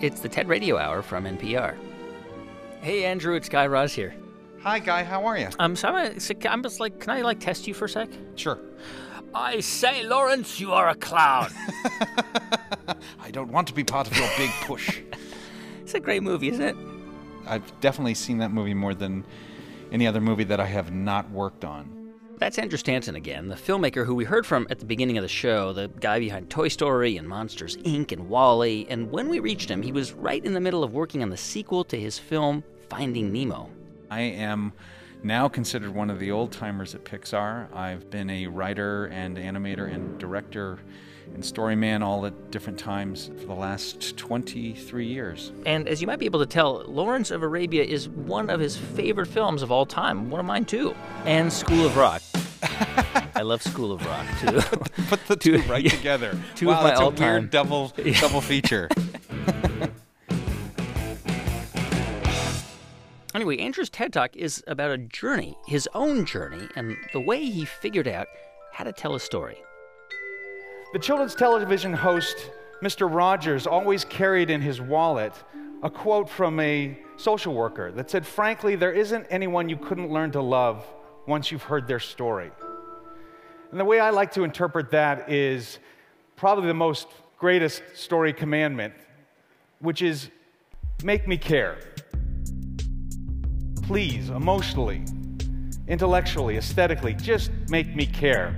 It's the TED Radio Hour from NPR. Hey, Andrew, it's Guy Raz here. Hi, Guy. How are you? I'm just like, can I test you for a sec? Sure. I say, Lawrence, you are a clown. I don't want to be part of your big push. It's a great movie, isn't it? I've definitely seen that movie more than any other movie that I have not worked on. That's Andrew Stanton again, the filmmaker who we heard from at the beginning of the show, the guy behind Toy Story and Monsters, Inc. and WALL-E. And when we reached him, he was right in the middle of working on the sequel to his film, Finding Nemo. I am now considered one of the old-timers at Pixar. I've been a writer and animator and director and story man all at different times for the last 23 years. And as you might be able to tell, Lawrence of Arabia is one of his favorite films of all time, one of mine too, and School of Rock. I love School of Rock too. Put the two right together. Two wow, of my that's a all-time. weird double feature. Anyway, Andrew's TED Talk is about a journey, his own journey, and the way he figured out how to tell a story. The children's television host, Mr. Rogers, always carried in his wallet a quote from a social worker that said, "Frankly, there isn't anyone you couldn't learn to love once you've heard their story." And the way I like to interpret that is probably the most greatest story commandment, which is make me care. Please, emotionally, intellectually, aesthetically, just make me care.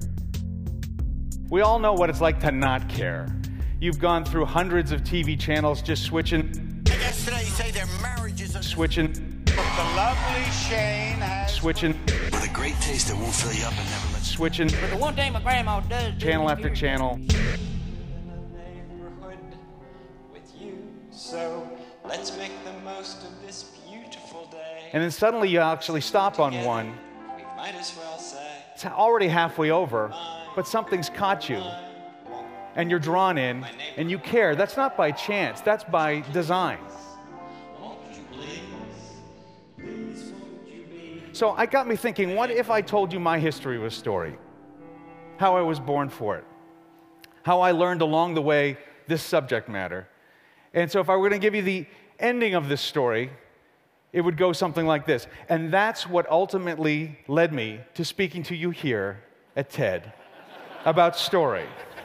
We all know what it's like to not care. You've gone through hundreds of TV channels just switching. I guess today you say their marriages are Switching. the lovely Shane has Switching. with a great taste that won't fill you up and never let you Switching. The one thing my grandma does do Channel is after give- channel. In the neighborhood with you, so let's make the most of this beautiful day. And then suddenly you actually stop on one. We might as well say, It's already halfway over, but something's caught you. And you're drawn in, and you care. That's not by chance. That's by design. won't you please, won't you be? So it got me thinking, what if I told you my history was story? How I was born for it. How I learned along the way this subject matter. And so if I were going to give you the ending of this story, it would go something like this. And that's what ultimately led me to speaking to you here at TED about story.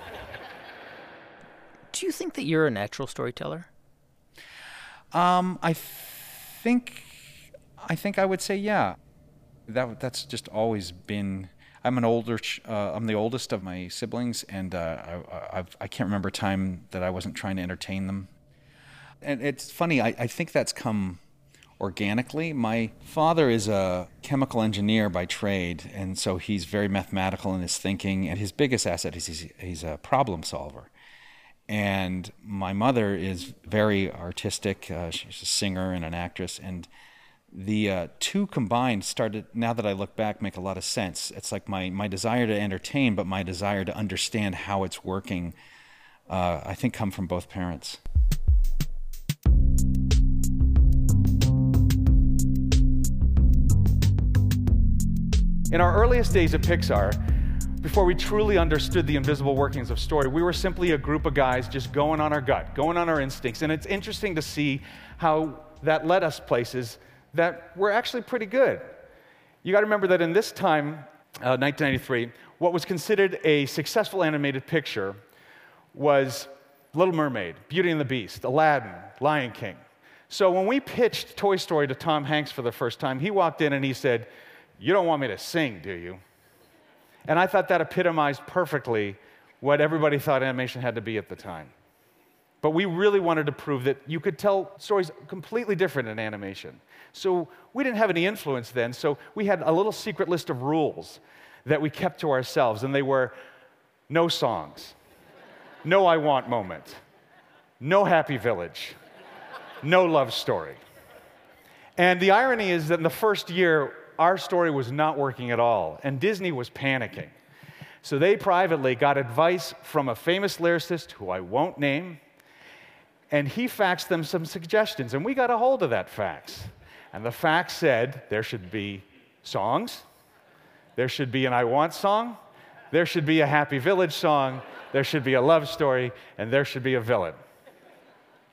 Do you think that you're a natural storyteller? I think I would say yeah. That's just always been. I'm the oldest of my siblings, and I can't remember a time that I wasn't trying to entertain them. And it's funny. I think that's come organically. My father is a chemical engineer by trade, and so he's very mathematical in his thinking. And his biggest asset is he's a problem solver. And my mother is very artistic. She's a singer and an actress. And the two combined started, now that I look back, make a lot of sense. It's like my desire to entertain, but my desire to understand how it's working, I think come from both parents. In our earliest days at Pixar, before we truly understood the invisible workings of story, we were simply a group of guys just going on our gut, going on our instincts. And it's interesting to see how that led us places that were actually pretty good. You got to remember that in this time, 1993, what was considered a successful animated picture was Little Mermaid, Beauty and the Beast, Aladdin, Lion King. So when we pitched Toy Story to Tom Hanks for the first time, he walked in and he said, "You don't want me to sing, do you?" And I thought that epitomized perfectly what everybody thought animation had to be at the time. But we really wanted to prove that you could tell stories completely different in animation. So we didn't have any influence then, so we had a little secret list of rules that we kept to ourselves, and they were no songs, no I want moment, no happy village, no love story. And the irony is that in the first year, our story was not working at all, and Disney was panicking. So they privately got advice from a famous lyricist who I won't name, and he faxed them some suggestions, and we got a hold of that fax. And the fax said there should be songs, there should be an I Want song, there should be a Happy Village song, there should be a love story, and there should be a villain.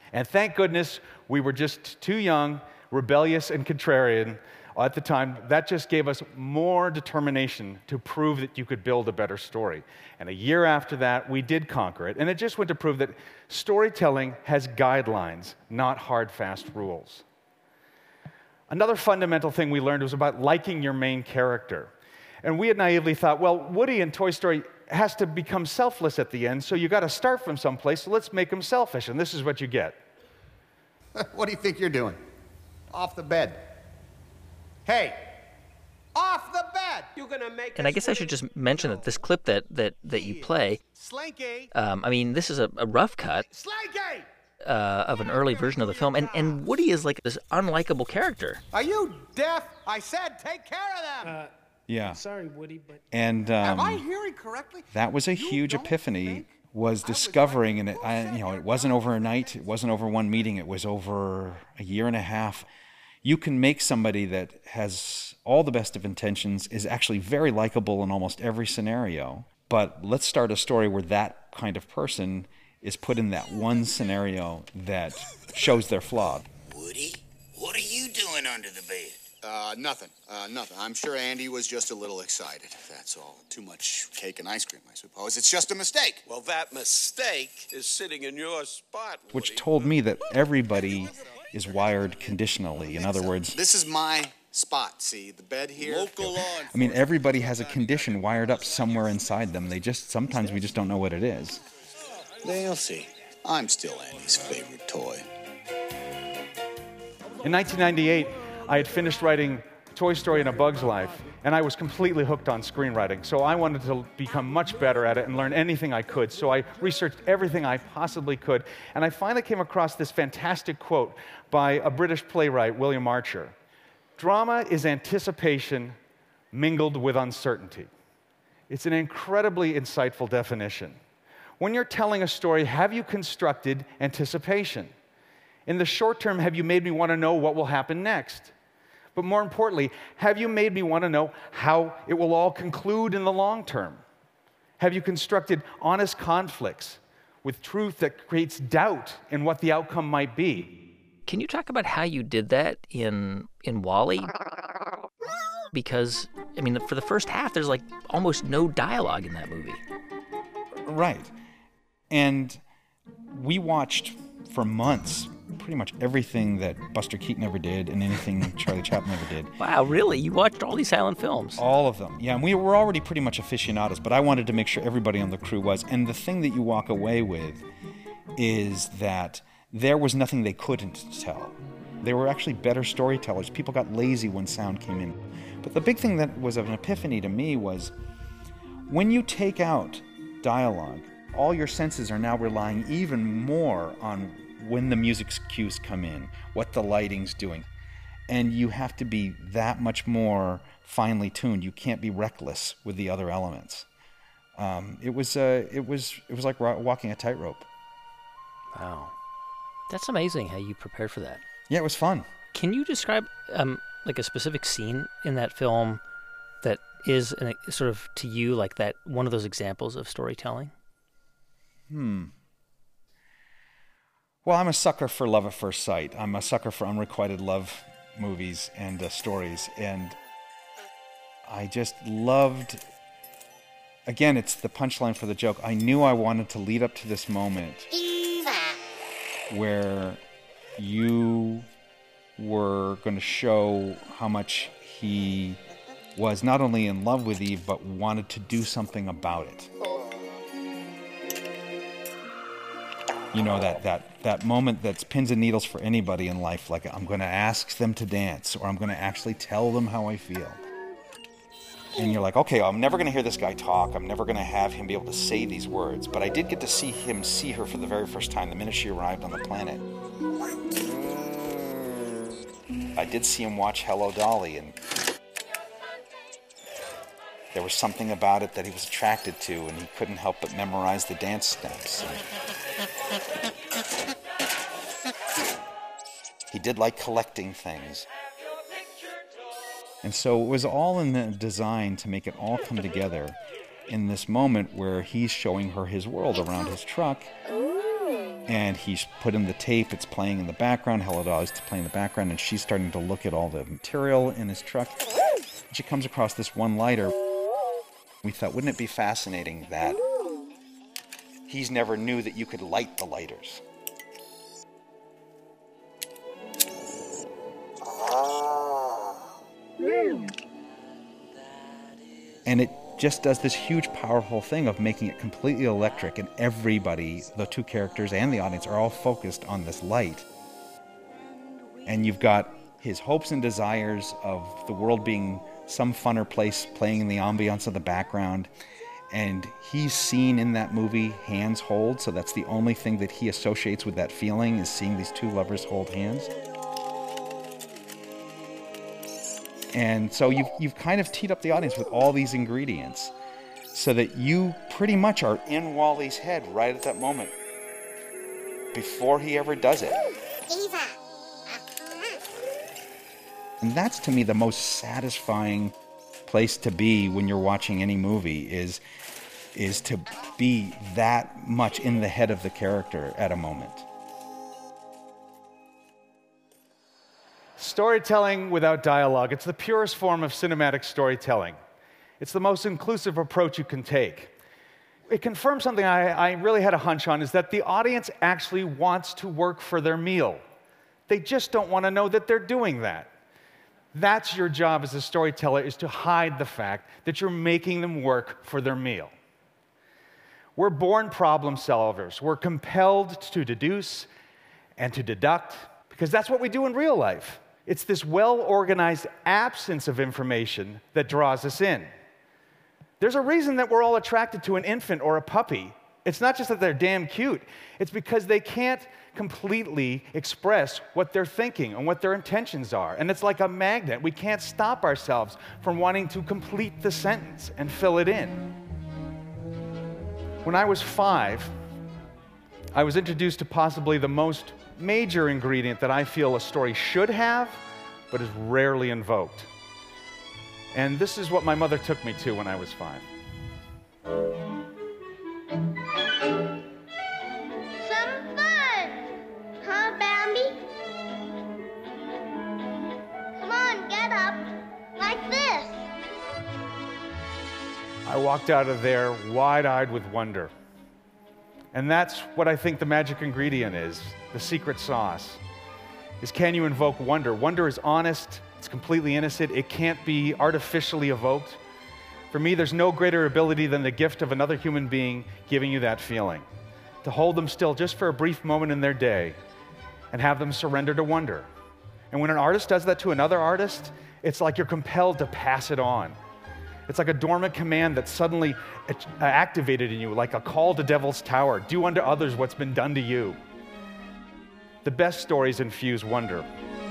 And thank goodness we were just too young, rebellious, and contrarian at the time. That just gave us more determination to prove that you could build a better story. And a year after that, we did conquer it. And it just went to prove that storytelling has guidelines, not hard, fast rules. Another fundamental thing we learned was about liking your main character. And we had naively thought, well, Woody in Toy Story has to become selfless at the end, so you got to start from someplace, so let's make him selfish. And this is what you get. What do you think you're doing? Off the bed. Hey, off the bed! You're gonna make. And I guess I should just mention that this clip that you play, Slinky! I mean, this is a rough cut Slinky! of an early version of the film, and Woody is like this unlikable character. Are you deaf? I said take care of them! Yeah. Sorry, Woody, but... And Am I hearing correctly? that was a huge epiphany, was discovering, and it wasn't overnight, it wasn't over one meeting, it was over a year and a half. You can make somebody that has all the best of intentions, is actually very likable in almost every scenario, but let's start a story where that kind of person is put in that one scenario that shows they're flawed. Woody, what are you doing under the bed? Nothing. I'm sure Andy was just a little excited. That's all. Too much cake and ice cream, I suppose. It's just a mistake. Well, that mistake is sitting in your spot, Woody. Which told me that everybody is wired conditionally. In other words, This is my spot. See, the bed here. Local law I mean, everybody has a condition wired up somewhere inside them. Sometimes we just don't know what it is. They'll see. I'm still Andy's favorite toy. In 1998, I had finished writing Toy Story and A Bug's Life, and I was completely hooked on screenwriting. So I wanted to become much better at it and learn anything I could. So I researched everything I possibly could, and I finally came across this fantastic quote by a British playwright, William Archer. Drama is anticipation mingled with uncertainty. It's an incredibly insightful definition. When you're telling a story, have you constructed anticipation? In the short term, have you made me want to know what will happen next? But more importantly, have you made me want to know how it will all conclude in the long term? Have you constructed honest conflicts with truth that creates doubt in what the outcome might be? Can you talk about how you did that in WALL-E? Because, I mean, for the first half, there's like almost no dialogue in that movie. Right. And we watched for months pretty much everything that Buster Keaton ever did and anything Charlie Chaplin ever did. Wow, really? You watched all these silent films? All of them. Yeah, and we were already pretty much aficionados, but I wanted to make sure everybody on the crew was. And the thing that you walk away with is that there was nothing they couldn't tell. They were actually better storytellers. People got lazy when sound came in. But the big thing that was an epiphany to me was when you take out dialogue, all your senses are now relying even more on when the music cues come in, what the lighting's doing. And you have to be that much more finely tuned. You can't be reckless with the other elements. It was like walking a tightrope. Wow. That's amazing how you prepared for that. Yeah, it was fun. Can you describe like a specific scene in that film that is sort of to you like that one of those examples of storytelling? Well, I'm a sucker for love at first sight. I'm a sucker for unrequited love movies and stories. And I just loved, again, it's the punchline for the joke. I knew I wanted to lead up to this moment where you were going to show how much he was not only in love with Eve, but wanted to do something about it. You know, that moment that's pins and needles for anybody in life, like I'm going to ask them to dance, or I'm going to actually tell them how I feel. And you're like, okay, I'm never going to hear this guy talk. I'm never going to have him be able to say these words. But I did get to see him see her for the very first time the minute she arrived on the planet. I did see him watch Hello, Dolly, and there was something about it that he was attracted to, and he couldn't help but memorize the dance steps. He did like collecting things. And so it was all in the design to make it all come together in this moment where he's showing her his world around his truck. And he's put in the tape, it's playing in the background, Hell Dolly's playing in the background, and she's starting to look at all the material in his truck. She comes across this one lighter. We thought, wouldn't it be fascinating that he's never knew that you could light the lighters? And it just does this huge, powerful thing of making it completely electric, and everybody, the two characters and the audience, are all focused on this light. And you've got his hopes and desires of the world being some funner place playing in the ambiance of the background. And he's seen in that movie hands hold, so that's the only thing that he associates with that feeling, is seeing these two lovers hold hands. And so you've kind of teed up the audience with all these ingredients so that you pretty much are in Wally's head right at that moment before he ever does it. Eva. And that's, to me, the most satisfying place to be when you're watching any movie, is to be that much in the head of the character at a moment. Storytelling without dialogue. It's the purest form of cinematic storytelling. It's the most inclusive approach you can take. It confirms something I really had a hunch on, is that the audience actually wants to work for their meal. They just don't want to know that they're doing that. That's your job as a storyteller, is to hide the fact that you're making them work for their meal. We're born problem solvers. We're compelled to deduce and to deduct, because that's what we do in real life. It's this well-organized absence of information that draws us in. There's a reason that we're all attracted to an infant or a puppy. It's not just that they're damn cute. It's because they can't completely express what they're thinking and what their intentions are. And it's like a magnet. We can't stop ourselves from wanting to complete the sentence and fill it in. When I was 5, I was introduced to possibly the most major ingredient that I feel a story should have, but is rarely invoked. And this is what my mother took me to when I was 5. Some fun! Huh, Bambi? Come on, get up. Like this. I walked out of there wide-eyed with wonder. And that's what I think the magic ingredient is, the secret sauce, is, can you invoke wonder? Wonder is honest, it's completely innocent, it can't be artificially evoked. For me, there's no greater ability than the gift of another human being giving you that feeling. To hold them still just for a brief moment in their day and have them surrender to wonder. And when an artist does that to another artist, it's like you're compelled to pass it on. It's like a dormant command that's suddenly activated in you, like a call to Devil's Tower. Do unto others what's been done to you. The best stories infuse wonder.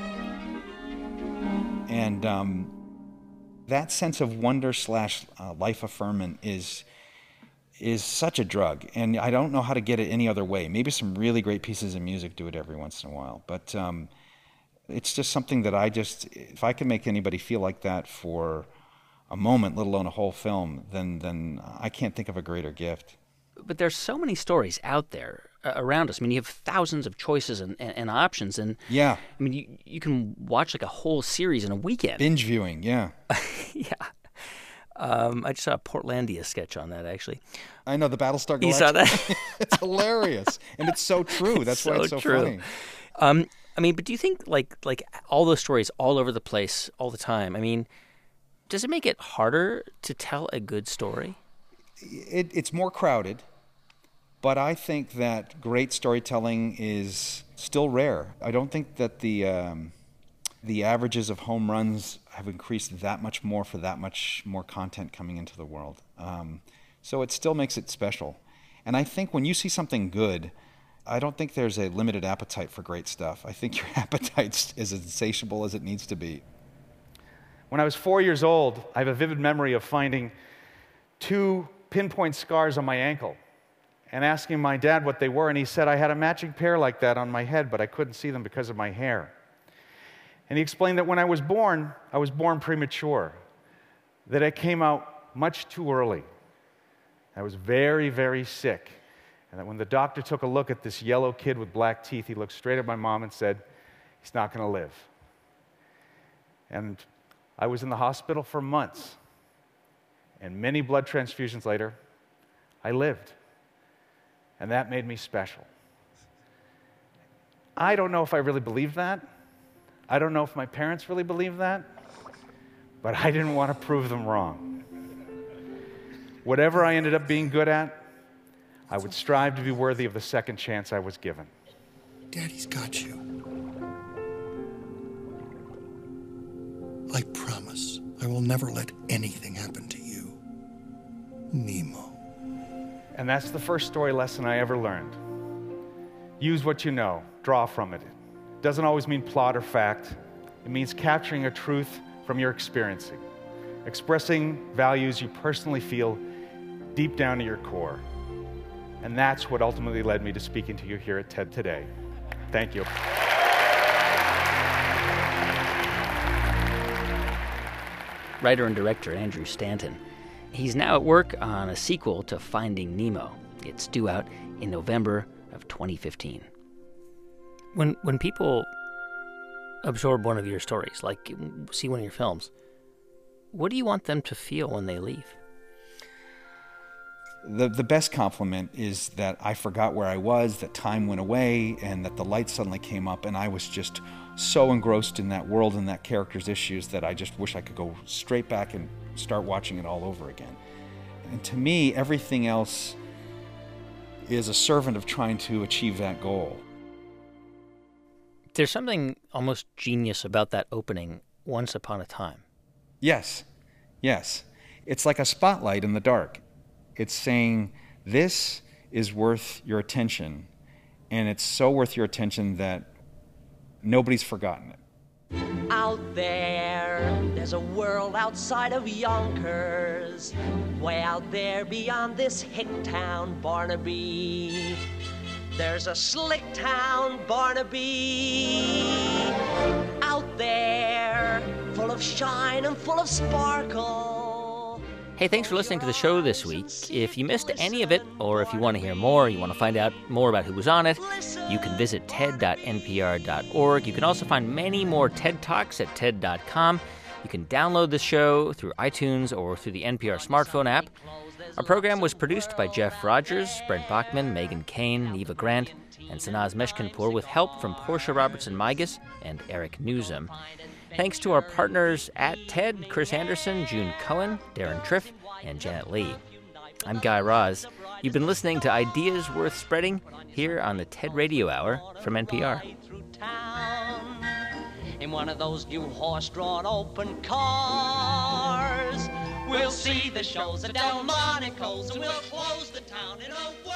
And that sense of wonder / life affirming is such a drug. And I don't know how to get it any other way. Maybe some really great pieces of music do it every once in a while. But it's just something that if I can make anybody feel like that for a moment, let alone a whole film, then I can't think of a greater gift. But there's so many stories out there around us. I mean, you have thousands of choices and options, and yeah, I mean, you can watch like a whole series in a weekend. Binge viewing, yeah. Yeah. I just saw a Portlandia sketch on that, actually. I know, the Battlestar Galactica. You saw that? It's hilarious, and it's so true. That's why it's so true. Funny. I mean, but do you think like all those stories all over the place all the time? I mean, does it make it harder to tell a good story? It's more crowded, but I think that great storytelling is still rare. I don't think that the averages of home runs have increased that much more for that much more content coming into the world. So it still makes it special. And I think when you see something good, I don't think there's a limited appetite for great stuff. I think your appetite's as insatiable as it needs to be. When I was 4 years old, I have a vivid memory of finding 2 pinpoint scars on my ankle and asking my dad what they were, and he said I had a matching pair like that on my head, but I couldn't see them because of my hair. And he explained that when I was born premature, that it came out much too early. I was very, very sick, And that when the doctor took a look at this yellow kid with black teeth, he looked straight at my mom and said, "He's not going to live." And I was in the hospital for months. And many blood transfusions later, I lived. And that made me special. I don't know if I really believed that. I don't know if my parents really believed that. But I didn't want to prove them wrong. Whatever I ended up being good at, I would strive to be worthy of the second chance I was given. Daddy's got you. I promise I will never let anything happen to you. Nemo. And that's the first story lesson I ever learned. Use what you know, draw from it. It doesn't always mean plot or fact. It means capturing a truth from your experiencing, expressing values you personally feel deep down to your core. And that's what ultimately led me to speaking to you here at TED today. Thank you. Writer and director Andrew Stanton. He's now at work on a sequel to Finding Nemo. It's due out in November of 2015. When people absorb one of your stories, like see one of your films, what do you want them to feel when they leave? The best compliment is that I forgot where I was, that time went away, and that the light suddenly came up, and I was just so engrossed in that world and that character's issues that I just wish I could go straight back and start watching it all over again. And to me, everything else is a servant of trying to achieve that goal. There's something almost genius about that opening, Once Upon a Time. Yes. It's like a spotlight in the dark. It's saying, this is worth your attention, and it's so worth your attention that nobody's forgotten it. Out there's a world outside of Yonkers, way out there beyond this hick town, Barnaby. There's a slick town, Barnaby, out there, full of shine and full of sparkle. Hey, thanks for listening to the show this week. If you missed any of it, or if you want to hear more, you want to find out more about who was on it, you can visit ted.npr.org. You can also find many more TED Talks at ted.com. You can download the show through iTunes or through the NPR smartphone app. Our program was produced by Jeff Rogers, Brent Bachman, Megan Kane, Neva Grant, and Sanaz Meshkinpour, with help from Portia Robertson-Migas and Eric Newsom. Thanks to our partners at TED, Chris Anderson, June Cohen, Darren Triff, and Janet Lee. I'm Guy Raz. You've been listening to Ideas Worth Spreading here on the TED Radio Hour from NPR. In one of those new horse-drawn open cars, we'll see the shows at Delmonico's, and we'll close the town in a